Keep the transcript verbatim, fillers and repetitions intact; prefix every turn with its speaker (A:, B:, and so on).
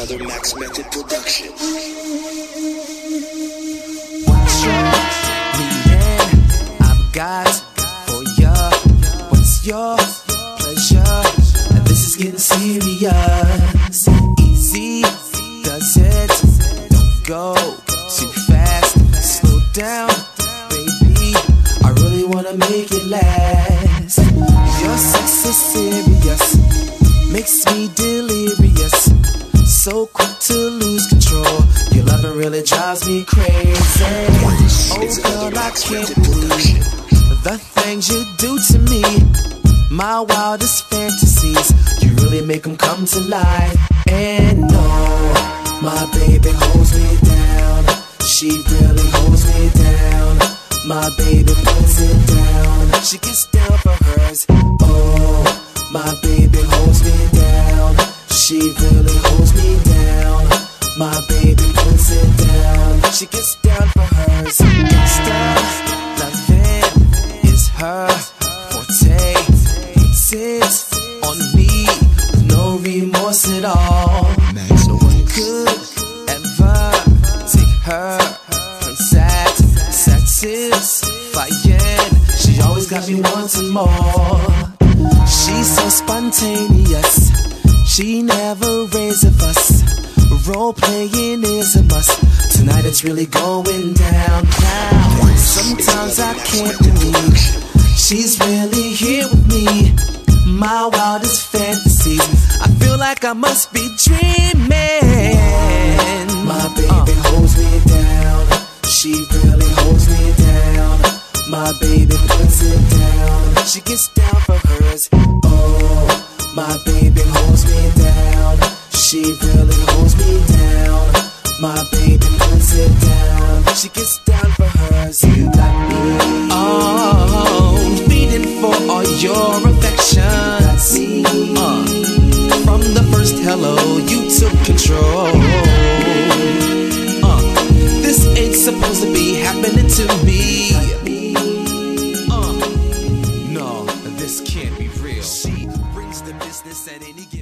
A: Another Max Method production.
B: What's your meaning? I've got for ya. What's your pleasure? And this is getting serious. Easy does it. Don't go too fast. Slow down, baby. I really wanna make it last. Your sex is serious, makes me delirious. So quick to lose control. Your loving really drives me crazy. Oh girl, I can't believe the things you do to me. My wildest fantasies, you really make them come to life. And no, my baby holds me down. She really holds me down. My baby puts it down. She gets down for hers. Oh, my baby holds me down. She really holds me down. My baby puts it down. She gets down for hers. Gangsta loving is her forte. Puts it on me with no remorse at all. No one could ever take her place at satisfying. She always got me wanting more. She's so spontaneous. She never raised a fuss. Role playing is a must. Tonight it's really going down now. Sometimes I can't believe she's really here with me. My wildest fantasies, I feel like I must be dreaming. My baby uh. holds me down. She really holds me down. My baby puts it down. She gets down for hers. Oh, my baby holds me down. She really holds me down. My baby puts it down. She gets down for hers. You got me. Oh, feeding for all your affections. Uh, from the first hello, you took control. Uh, this ain't supposed to be happening to me. Uh, no, this can't be real. She brings the business at any